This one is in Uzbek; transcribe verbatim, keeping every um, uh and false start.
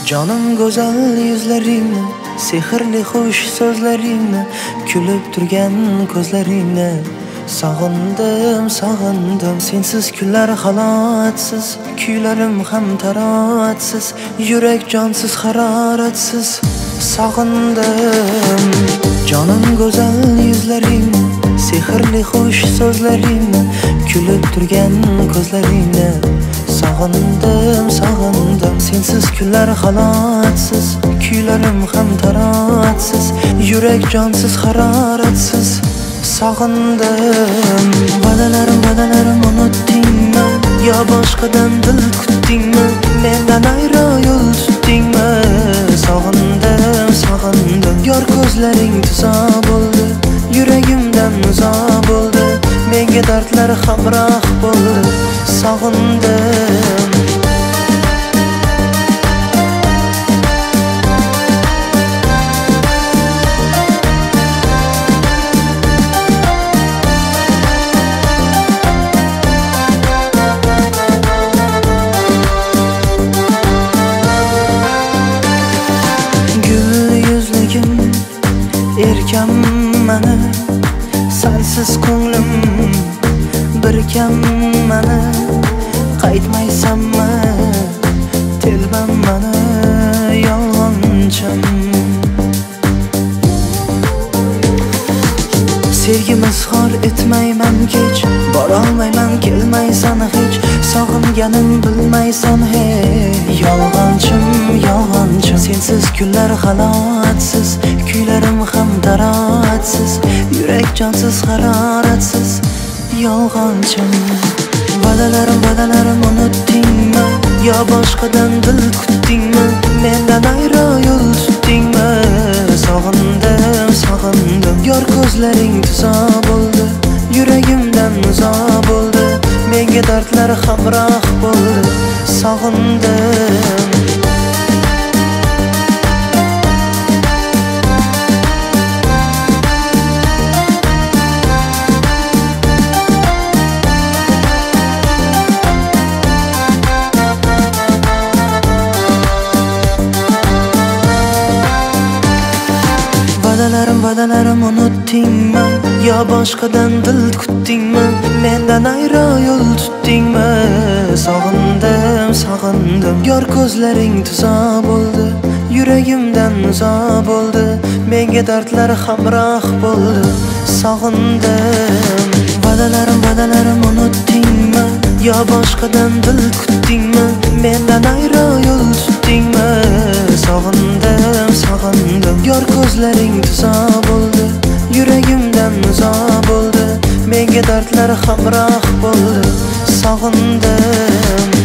Canım go'zal yuzlaringni, sehrli xush so'zlaringni, kulib turgan ko'zlaringni sog'indim, sog'indim. Sensiz kunlar halotsiz, kuylarim ham tarotsiz, yurak jonsiz, haroratsiz. Sog'indim. Canım go'zal yuzlaringni, sehrli xush so'zlaringni, kulib turgan ko'zlaringni sog'indim, sog'indim. Sensiz kunlar halotsiz, kuylarim ham tarotsiz, yurak jonsiz, haroratsiz. Sog'indim. Va'dalarim, va'dalarim unutdingmi? Yo boshqadan dil kutdingmi? Mendan ayro yo'l tutdingmi? Sog'indim, sog'indim. Yor ko'zlaring tuzo bo'ldi, yuragimdan uzo bo'ldi, menga dardlar hamroh bo'ldi. Sog'indim. Erkam mani, sensiz ko'nglim bir kam mani. Qaytmaysanmi, telbam mani, yolg'onchim. Sevgimiz xor etmayman kech, borolmayman kelmaysan hech, sog'inganim bilmaysan hey. Yolg'onchim, yolg'onchim. Sensiz kunlar halotsiz, kuylarim ham tarotsiz, yurak jonsiz, haroratsiz. Yolg'onchim. Va'dalarim, va'dalarim unutdingmi? Yo boshqadan dil kutdingmi? Mendan ayro yo'l tutdingmi? Sog'indim, sog'indim. Yor ko'zlaring tuzo bo'ldi, yuragimdan uzo bo'ldi, menga dardlar hamroh bo'ldi. Sog'indim. Va'dalarim, va'dalarim unutdingmi? Yo boshqadan dil kutdingmi? Mendan ayro yo'l tutdingmi? Sog'indim, sog'indim. Yor ko'zlaring tuzo bo'ldi, yuragimdan uzo bo'ldi, menga dardlar hamroh bo'ldi. Sog'indim. Va'dalarim, va'dalarim unutdingmi? Yo boshqadan dil kutdingmi? Mendan ayro yo'l tutdingmi? Sog'indim, sog'indim. Yor ko'zlaring tuzo bo'ldi, yuragimdan uzo bo'ldi, menga dardlar hamroh bo'ldi. Sog'indim.